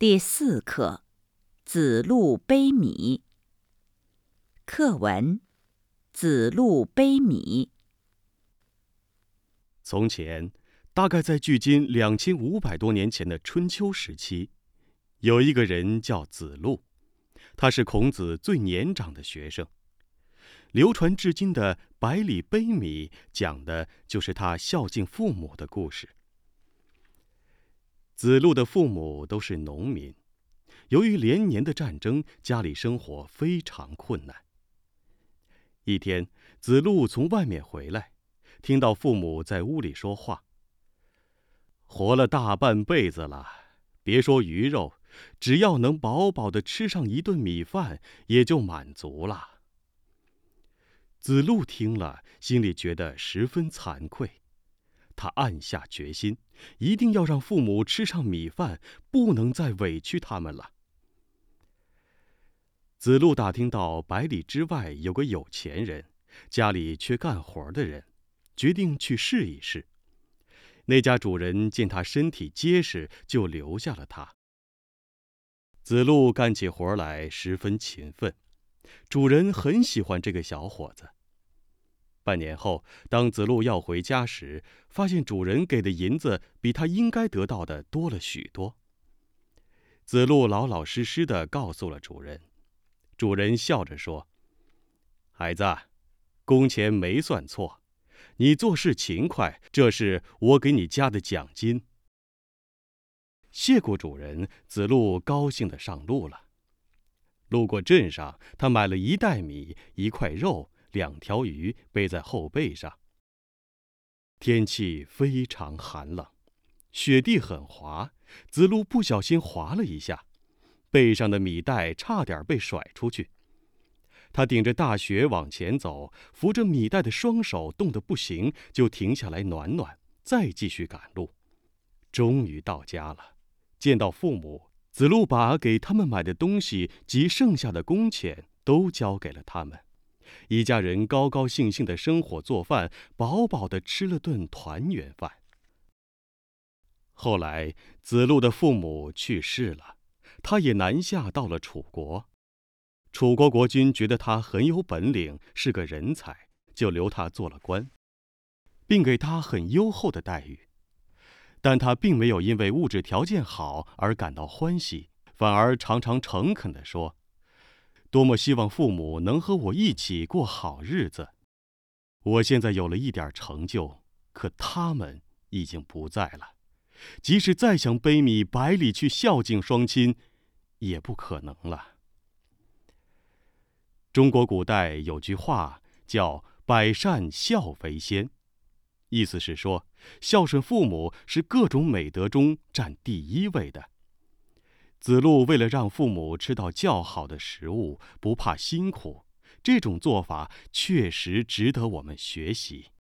第4课，子路悲米。课文：子路悲米。 从前，大概在距今2500多年前的春秋时期，有一个人叫子路，他是孔子最年长的学生。流传至今的《百里悲米》讲的就是他孝敬父母的故事。子路的父母都是农民，由于连年的战争，家里生活非常困难。一天，子路从外面回来，听到父母在屋里说话：“活了大半辈子了，别说鱼肉，只要能饱饱地吃上一顿米饭，也就满足了。”子路听了，心里觉得十分惭愧。他暗下决心，一定要让父母吃上米饭，不能再委屈他们了。子路打听到百里之外有个有钱人，家里缺干活的人，决定去试一试。那家主人见他身体结实，就留下了他。子路干起活来十分勤奋，主人很喜欢这个小伙子。半年后，当子路要回家时，发现主人给的银子比他应该得到的多了许多。子路老老实实地告诉了主人，主人笑着说：“孩子，工钱没算错，你做事勤快，这是我给你加的奖金。”谢过主人，子路高兴地上路了。路过镇上，他买了1袋米、1块肉、2条鱼，背在后背上。天气非常寒冷，雪地很滑，子路不小心滑了一下，背上的米袋差点被甩出去。他顶着大雪往前走，扶着米袋的双手冻得不行，就停下来暖暖，再继续赶路。终于到家了，见到父母，子路把给他们买的东西及剩下的工钱都交给了他们。一家人高高兴兴地生火做饭，饱饱地吃了顿团圆饭。后来，子路的父母去世了，他也南下到了楚国。楚国国君觉得他很有本领，是个人才，就留他做了官，并给他很优厚的待遇。但他并没有因为物质条件好而感到欢喜，反而常常诚恳地说：“多么希望父母能和我一起过好日子！我现在有了一点成就，可他们已经不在了，即使再想悲米百里去孝敬双亲，也不可能了。”中国古代有句话叫“百善孝为先”，意思是说，孝顺父母是各种美德中占第1位的。子路为了让父母吃到较好的食物，不怕辛苦，这种做法确实值得我们学习。